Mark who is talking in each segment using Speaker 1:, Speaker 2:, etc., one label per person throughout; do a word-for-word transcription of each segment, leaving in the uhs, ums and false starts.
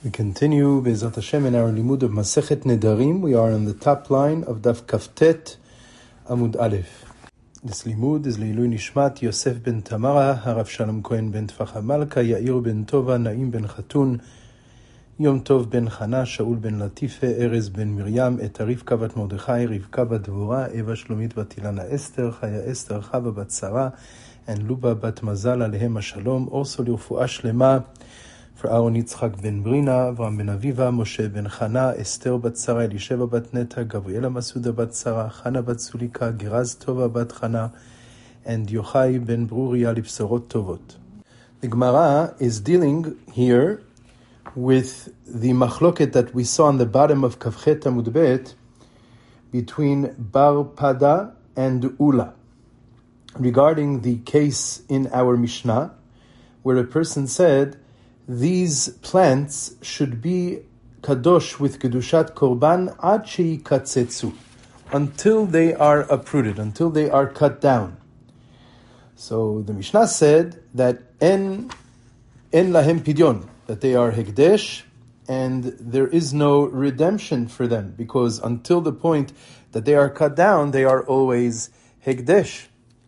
Speaker 1: We continue Be'ezrat Hashem in our limud of Masechet Nedarim. We are on the top line of Daf Kaftet Amud Aleph. This limud is Leilui Nishmat Yosef ben Tamara, Harav Shalom Cohen ben Tfach Malka, Yair ben Tova, Naim ben Chatun, Yom Tov ben Chana, Shaul ben Latife, Erez ben Miriam, Et Rivka bat Mordechai, Rivka bat Dvorah, Eva Shlomit bat Ilana Esther, Chaya Esther, Chava bat Sarah, and Luba bat Mazal Alehem Shalom. Also L'Ufuah Shlema for Aaron Yitzchak ben Brina, Avram ben Aviva, Moshe ben Chana, Esther bat Sarah, Elisheva bat Neta, Gabriela Masuda bat Sarah, Chana bat Sulika, Geraz Tova bat Chana, and Yochai ben Bruria Lipsorot Tovot. The Gemara is dealing here with the machloket that we saw on the bottom of Kavchet Amud Bet between Bar Pada and Ula regarding the case in our Mishnah where a person said these plants should be kadosh with kedushat korban ad sheikatzetzu, until they are uprooted, until they are cut down. So the Mishnah said that en en lahem pidyon, that they are hekdesh, and there is no redemption for them, because until the point that they are cut down, they are always hekdesh.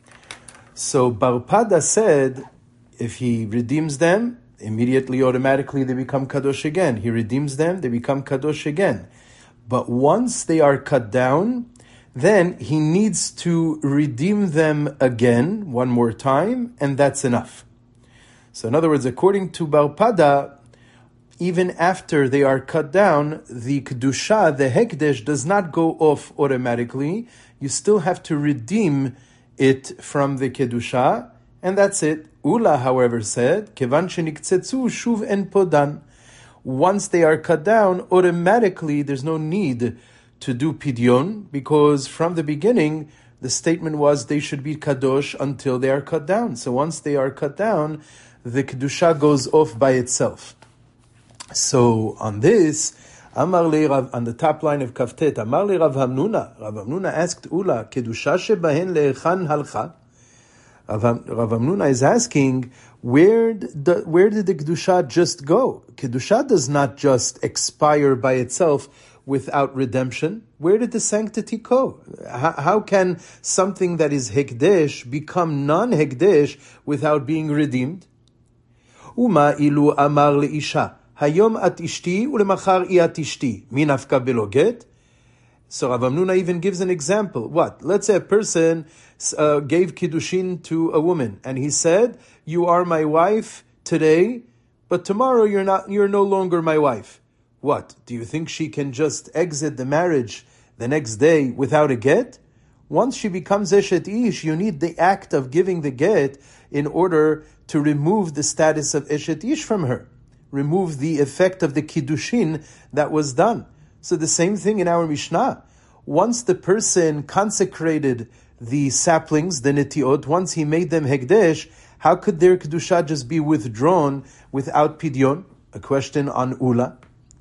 Speaker 1: So Bar Pada said, if he redeems them, immediately, automatically, they become kadosh again. He redeems them, they become kadosh again. But once they are cut down, then he needs to redeem them again, one more time, and that's enough. So in other words, according to Bar Pada, even after they are cut down, the kedusha, the hekdesh, does not go off automatically. You still have to redeem it from the kedusha, and that's it. Ula, however, said, Kevan sheniktetzu shuv en podan. Once they are cut down, automatically there's no need to do pidyon, because from the beginning the statement was they should be kadosh until they are cut down. So once they are cut down, the kedusha goes off by itself. So on this, Amar le Rav, on the top line of Kaftet, Amar le Rav Hamnuna. Rav Hamnuna asked Ula, kedusha shebahen le'echan halcha. Rav Hamnuna is asking, where the, where did the kedusha just go? Kedusha does not just expire by itself without redemption. Where did the sanctity go? How, how can something that is hekdesh become non-hekdesh without being redeemed? Uma ilu amar leisha, hayom at ishti ulemachar i at ishti, mi nafka belo get? So Rav Hamnuna even gives an example. What? Let's say a person uh, gave kiddushin to a woman, and he said, "You are my wife today, but tomorrow you're not. You're no longer my wife." What? Do you think she can just exit the marriage the next day without a get? Once she becomes eshet ish, you need the act of giving the get in order to remove the status of eshet ish from her, remove the effect of the kiddushin that was done. So the same thing in our Mishnah. Once the person consecrated the saplings, the netiot, once he made them hekdesh, how could their kedusha just be withdrawn without pidyon? A question on Ula.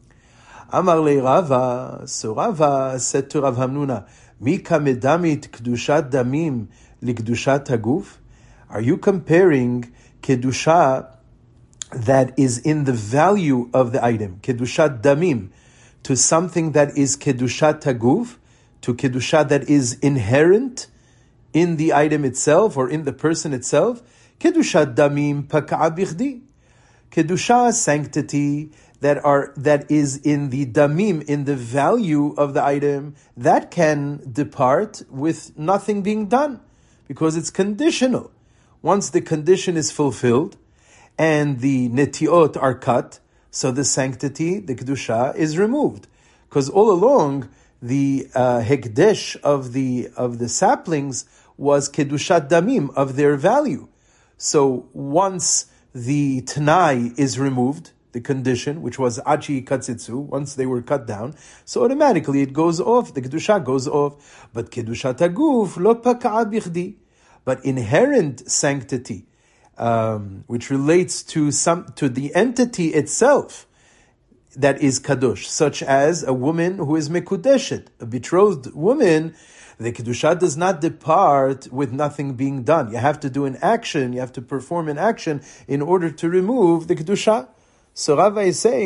Speaker 1: Amar le Rava, so Rava said to Rav Hamnuna, Mika medamit kedushat damim likdushat haguf? Are you comparing kedusha that is in the value of the item, kedushat damim, to something that is kedushat haguf, to kedusha that is inherent in the item itself or in the person itself? Kedushat damim paka'a bichdi. Kedusha, sanctity, that are that is in the damim, in the value of the item, that can depart with nothing being done, because it's conditional. Once the condition is fulfilled and the netiot are cut, so the sanctity, the kedusha, is removed. Because all along, the uh, hekdesh of the of the saplings was kedushat damim, of their value. So once the t'nai is removed, the condition, which was achi katzitzu, once they were cut down, so automatically it goes off, the kedusha goes off. But kedushat haguf lo paka'a bichdi. But inherent sanctity, um, which relates to some to the entity itself, that is kadosh, such as a woman who is mekudeshet, a betrothed woman, the kedusha does not depart with nothing being done. You have to do an action, you have to perform an action in order to remove the kedusha. So Rava is saying,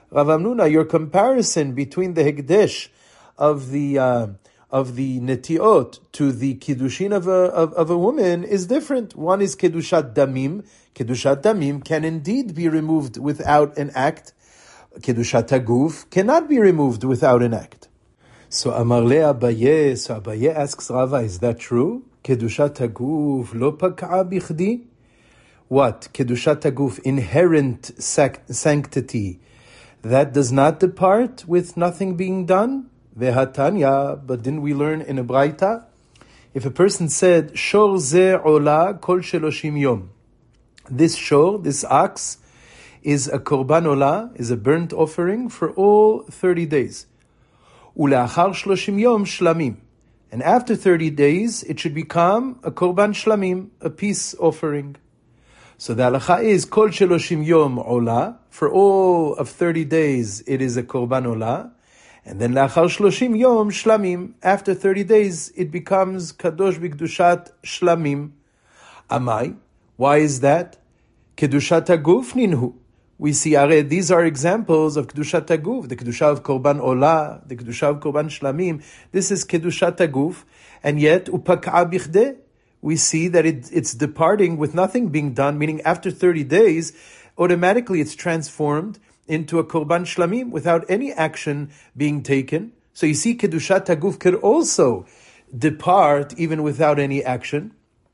Speaker 1: Rav Hamnuna, your comparison between the Hekdesh of the uh, of the Netiot to the Kiddushin of a, of, of a woman is different. One is Kedushat Damim. Kedushat Damim can indeed be removed without an act. Kedushat Haguf cannot be removed without an act. So Amar le Abaye, so Abaye asks Rava, is that true? Kedushat Haguf lo pak'a bichdi? What? Kedushat Haguf, inherent sanctity, that does not depart with nothing being done? Vehatanya, but didn't we learn in a Braita? If a person said, Shor ze ola kol sheloshim yom, this shor, this ox, is a korban ola, is a burnt offering for all thirty days. Uleachar shloshim yom shlamim. And after thirty days, it should become a korban shlamim, a peace offering. So the halacha is, kol sheloshim yom ola, for all of thirty days, it is a korban ola. And then lachar shloshim yom shlamim. After thirty days, it becomes kadosh b'kedushat shlamim. Amai. Why is that? Kedushat haguf ninhu. We see, are these are examples of kedushat haguf. The kedusha of korban ola, the kedusha of korban shlamim. This is kedushat haguf, and yet upak'a bichdeh. We see that it, it's departing with nothing being done. Meaning, after thirty days, automatically it's transformed into a korban shlamim without any action being taken. So you see, kedushat haguf could also depart even without any action.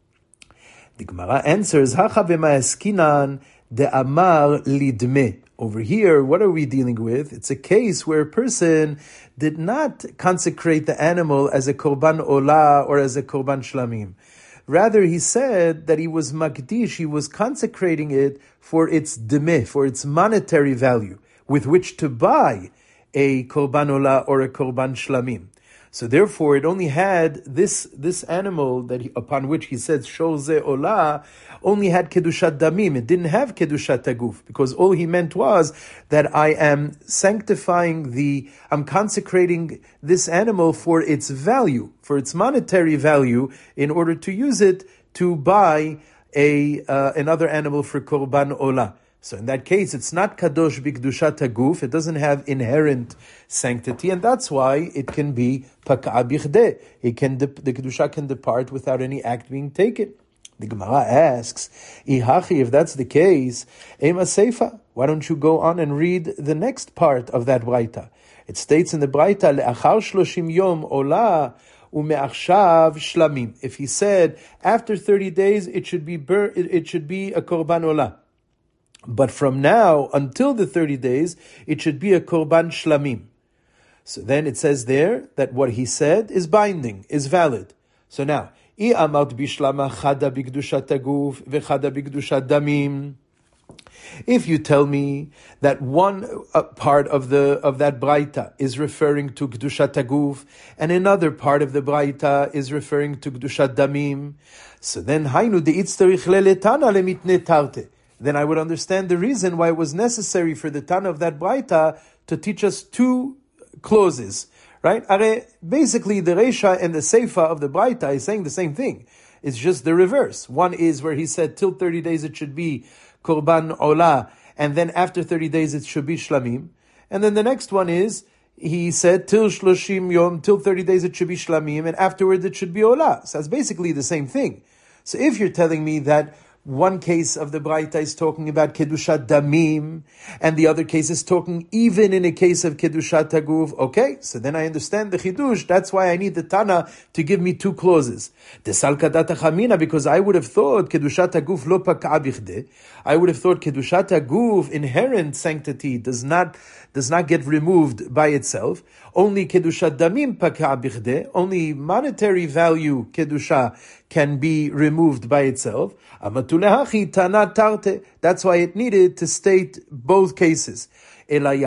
Speaker 1: The Gemara answers, Hacha b'ma'eskinan de'amar lidme. Over here, what are we dealing with? It's a case where a person did not consecrate the animal as a korban ola or as a korban shlamim. Rather, he said that he was makdish, he was consecrating it for its demeh, for its monetary value, with which to buy a korban ola or a korban shlamim. So therefore, it only had this this animal that he, upon which he said shor ze ola, only had kedushat damim. It didn't have kedushat haguf, because all he meant was that I am sanctifying the, I'm consecrating this animal for its value, for its monetary value, in order to use it to buy a uh, another animal for korban ola. So in that case, it's not kadosh b'kedushat haguf. It doesn't have inherent sanctity, and that's why it can be pak'a bichdeh. It can the kedusha can depart without any act being taken. The Gemara asks, Ihachi, if that's the case, ema seifa. Why don't you go on and read the next part of that Braita? It states in the Braita, le'achar shloshim yom ola u'me'achshav shlamim. If he said after thirty days, it should be bur- it should be a korban ola. But from now until the thirty days, it should be a korban shlamim. So then it says there that what he said is binding, is valid. So now, I amart bishlama chada b'kedushat haguf v'chada b'kedushat damim. If you tell me that one uh, part of the of that braita is referring to kedushat haguf and another part of the braita is referring to kedushat damim, so then hainu deitzterich leletana lemitne tarte. Then I would understand the reason why it was necessary for the Tana of that Braita to teach us two clauses, right? Basically, the Reisha and the Seifa of the Braita is saying the same thing. It's just the reverse. One is where he said till thirty days it should be Korban Ola, and then after thirty days it should be Shlamim. And then the next one is, he said till Shloshim Yom, till thirty days it should be Shlamim, and afterwards it should be Ola. So that's basically the same thing. So if you're telling me that one case of the Braita is talking about Kedushat Damim, and the other case is talking even in a case of Kedushat Haguf. Okay, so then I understand the Chidush. That's why I need the Tana to give me two clauses. Desal Kadata Chamina, because I would have thought Kedushat Haguf lo pak'a bichdeh. I would have thought Kedushat Haguf, inherent sanctity, does not does not get removed by itself. Only Kedushat Damim pak'a bichdeh. Only monetary value Kedusha can be removed by itself. That's why it needed to state both cases. But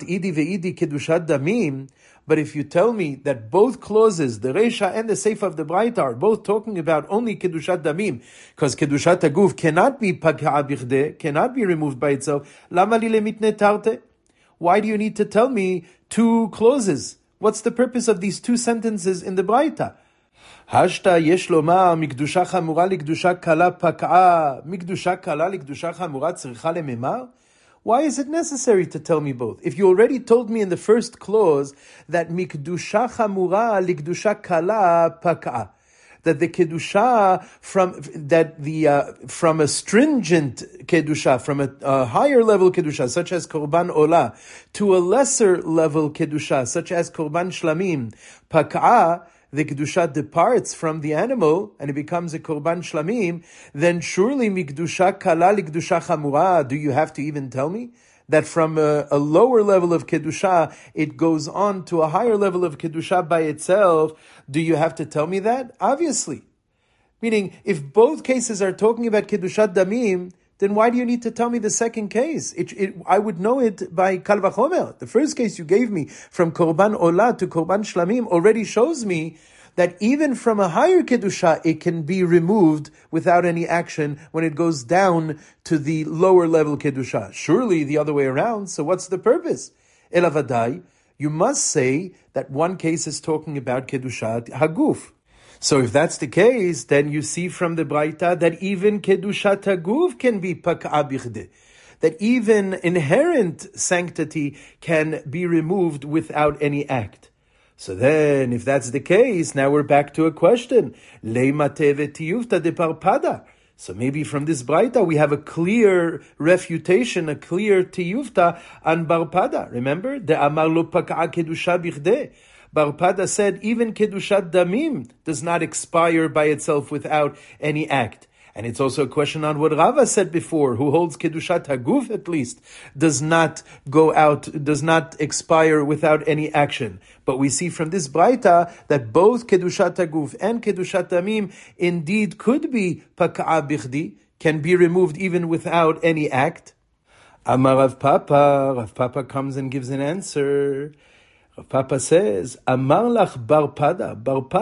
Speaker 1: if you tell me that both clauses, the Reisha and the Seifa of the Braita, are both talking about only Kedushat Damim, because Kedushat Haguf cannot be pak'a bichdeh, cannot be removed by itself, lama li lemitne tarte? Why do you need to tell me two clauses? What's the purpose of these two sentences in the Braita? Hashta yesh lomar mikdusha chamura likdusha kala pak'a mikdusha kala likdusha chamura tzricha lememar. Why is it necessary to tell me both? If you already told me in the first clause that mikdusha chamura likdusha kala pak'a, that the kedusha from that the uh, from a stringent kedusha, from a, a higher level kedusha such as korban olah to a lesser level kedusha such as korban shlamim, pak'a, the kedusha departs from the animal and it becomes a korban shlamim, then surely mikdusha kala likdusha chamura. Do you have to even tell me that from a, a lower level of kedusha it goes on to a higher level of kedusha by itself? Do you have to tell me that? Obviously. Meaning, if both cases are talking about kedushat damim, then why do you need to tell me the second case? It, it, I would know it by kal vachomer. The first case you gave me from korban olah to korban shlamim already shows me that even from a higher kedusha, it can be removed without any action when it goes down to the lower level kedusha. Surely the other way around. So what's the purpose? Elavadai, you must say that one case is talking about kedushat haguf. So if that's the case, then you see from the Braita that even kedushat haguf can be pak'a bichdei, that even inherent sanctity can be removed without any act. So then, if that's the case, now we're back to a question. Leimate v'tiyufta de parpada. So maybe from this Braita we have a clear refutation, a clear tiyufta on Barpada. Remember? De amar lo pak'a kedusha bichdei. Barpada said even kedushat damim does not expire by itself without any act. And it's also a question on what Rava said before, who holds kedushat haguf at least, does not go out, does not expire without any action. But we see from this Braita that both kedushat haguf and kedushat damim indeed could be pak'a bichdei, can be removed even without any act. Amar Rav Papa, Rav Papa comes and gives an answer. Papa says, Amar lach Barpada.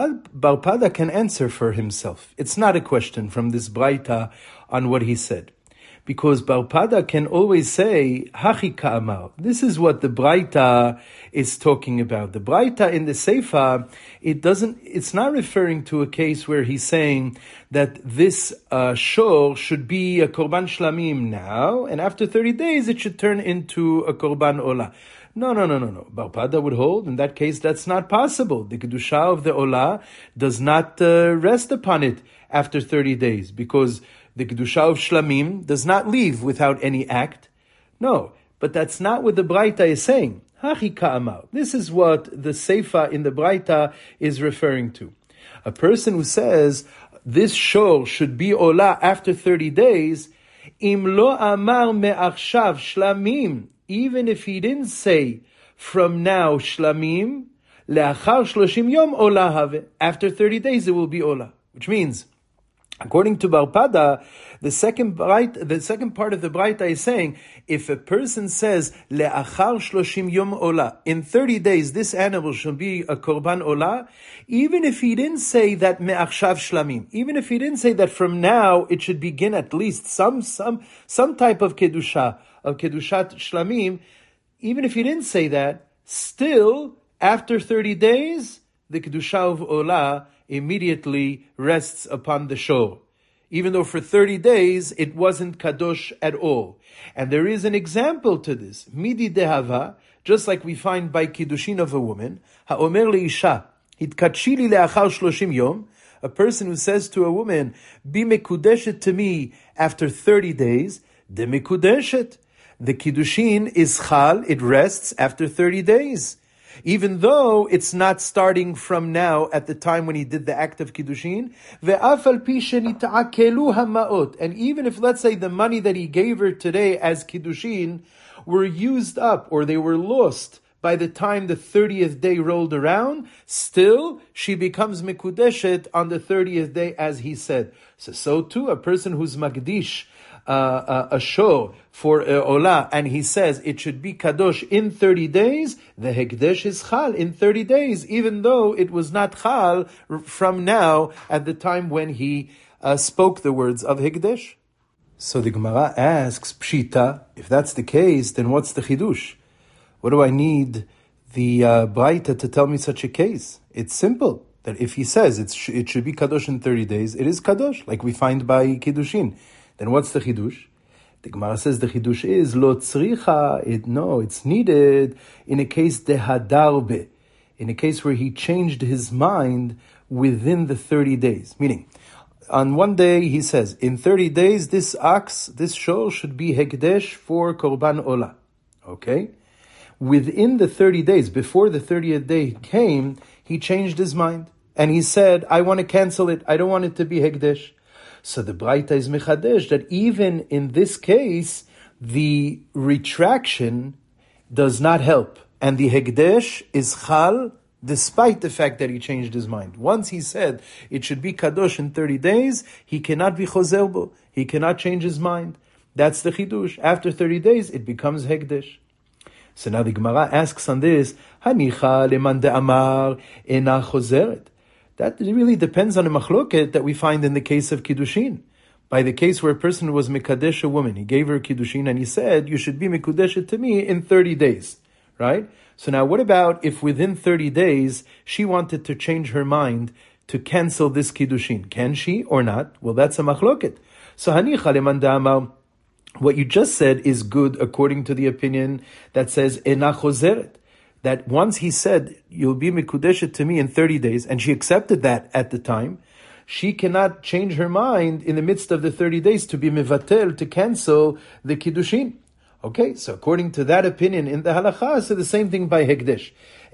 Speaker 1: Barpada can answer for himself. It's not a question from this Braita on what he said. Because Barpada can always say, Hachi ka'amar. This is what the Braita is talking about. The Braita in the Seifa, it doesn't, it's not referring to a case where he's saying that this uh, shor should be a korban shlamim now, and after thirty days it should turn into a korban olah. No, no, no, no, no. Barpada would hold, in that case, that's not possible. The kedusha of the olah does not uh, rest upon it after thirty days, because the kedusha of shlamim does not leave without any act. No, but that's not what the Braita is saying. Hachi ka'amar. This is what the Seifa in the Braita is referring to. A person who says, this shor should be olah after thirty days, im lo amar me'achshav shlamim, even if he didn't say from now shlamim, le'achar shloshim yom olah have, after thirty days it will be olah. Which means, according to Barpada, the second Braita, the second part of the Braita is saying, if a person says le'achar shloshim yom olah, in thirty days this animal shall be a korban olah, even if he didn't say that me'achshav shlamim, even if he didn't say that from now it should begin at least some some some type of kedusha, of kedushat shlamim, even if he didn't say that, still after thirty days the kedusha of olah immediately rests upon the shor, even though for thirty days it wasn't kadosh at all. And there is an example to this, midi dehava, just like we find by kiddushin of a woman, ha'omer leisha, hitkatshili le'achar shloshim yom, a person who says to a woman, be mekudeshet to me after thirty days, de mekudeshet. The kiddushin is chal, it rests after thirty days. Even though it's not starting from now at the time when he did the act of kiddushin, and even if, let's say, the money that he gave her today as kiddushin were used up or they were lost by the time the thirtieth day rolled around, still she becomes mikudeshet on the thirtieth day, as he said. So, so too, a person who's magdish Uh, uh, a show for uh, olah, and he says it should be kadosh in thirty days, the hekdesh is chal in thirty days, even though it was not chal from now at the time when he uh, spoke the words of hekdesh. So the Gemara asks, Pshita, if that's the case, then what's the chidush? What do I need the uh, Braita to tell me such a case? It's simple, that if he says it's, it should be kadosh in thirty days, it is kadosh, like we find by kiddushin. Then what's the chidush? The Gemara says the chidush is lo tzricha. It no, it's needed in a case dehadarbe, in a case where he changed his mind within the thirty days. Meaning, on one day he says, in thirty days this ox, this shor should be hekdesh for korban olah. Okay, within the thirty days, before the thirtieth day came, he changed his mind and he said, "I want to cancel it. I don't want it to be hekdesh." So the Braita is mechadesh that even in this case, the retraction does not help. And the hekdesh is chal despite the fact that he changed his mind. Once he said it should be kadosh in thirty days, he cannot be chozer bo. He cannot change his mind. That's the chidush. After thirty days, it becomes hekdesh. So now the Gemara asks on this, Hanicha leman de'amar ena chozeret. That really depends on a machloket that we find in the case of kiddushin. By the case where a person was mekadesh a woman, he gave her kiddushin and he said, you should be mekudeshet to me in thirty days, right? So now what about if within thirty days she wanted to change her mind to cancel this kiddushin? Can she or not? Well, that's a machloket. So hanicha leman de'amar, what you just said is good according to the opinion that says ena chozeret. That once he said, you'll be mikudeshet to me in thirty days, and she accepted that at the time, she cannot change her mind in the midst of the thirty days to be mevatel, to cancel the kiddushin. Okay, so according to that opinion in the halacha, so the same thing by hekdesh.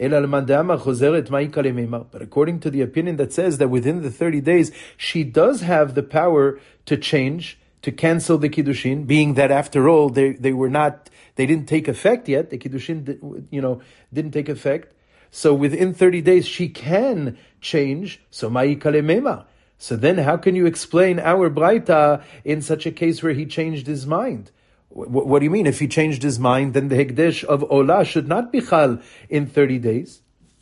Speaker 1: But according to the opinion that says that within the thirty days, she does have the power to change, to cancel the kiddushin, being that after all, they, they were not, they didn't take effect yet. The kiddushin, you know, didn't take effect. So within thirty days, she can change. So ma'i kalemema. So then how can you explain our braita in such a case where he changed his mind? What, what do you mean? If he changed his mind, then the hekdesh of olah should not be chal in thirty days.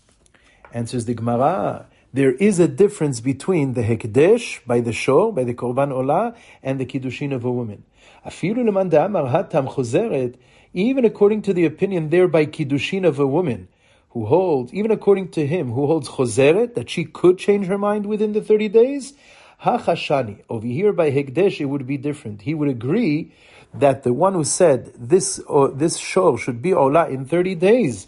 Speaker 1: Answers the Gemara. There is a difference between the hekdesh by the shor, by the korban olah, and the kiddushin of a woman. Afilu leman de'amar hatam chozeret, even according to the opinion there by kiddushin of a woman, who holds, even according to him, who holds chozeret, that she could change her mind within the thirty days, hachashani. Over here by hekdesh, it would be different. He would agree that the one who said this or this shor should be olah in thirty days,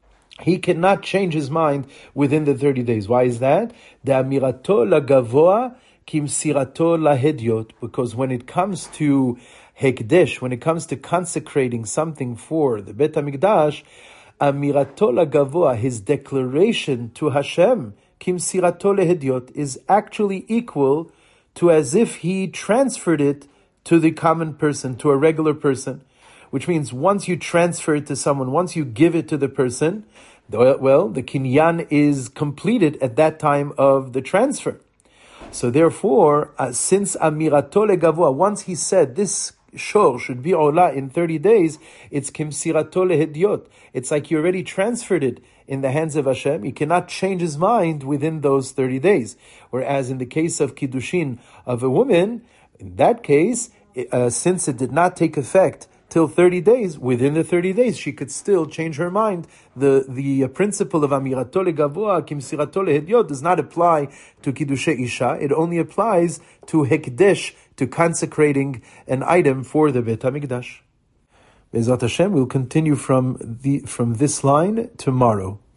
Speaker 1: he cannot change his mind within the thirty days. Why is that? De'amirato lagavoa kimsirato lahediot. Because when it comes to hekdesh, when it comes to consecrating something for the Bet HaMikdash, amirato lagavoa, his declaration to Hashem, kimsirato lahediot, is actually equal to as if he transferred it to the common person, to a regular person. Which means once you transfer it to someone, once you give it to the person, well, the kinyan is completed at that time of the transfer. So therefore, uh, since amirato legavoa, once he said this shor should be olah in thirty days, it's kimsirato lehediot. It's like you already transferred it in the hands of Hashem. He cannot change his mind within those thirty days. Whereas in the case of kiddushin of a woman, in that case, uh, since it did not take effect till thirty days, within the thirty days, she could still change her mind. The the uh, principle of amirato legavoa, kimsirato lehediot, does not apply to kiddushe isha. It only applies to hekdesh, to consecrating an item for the Bet HaMikdash. Be'ezrat Hashem, we'll continue from the from this line tomorrow.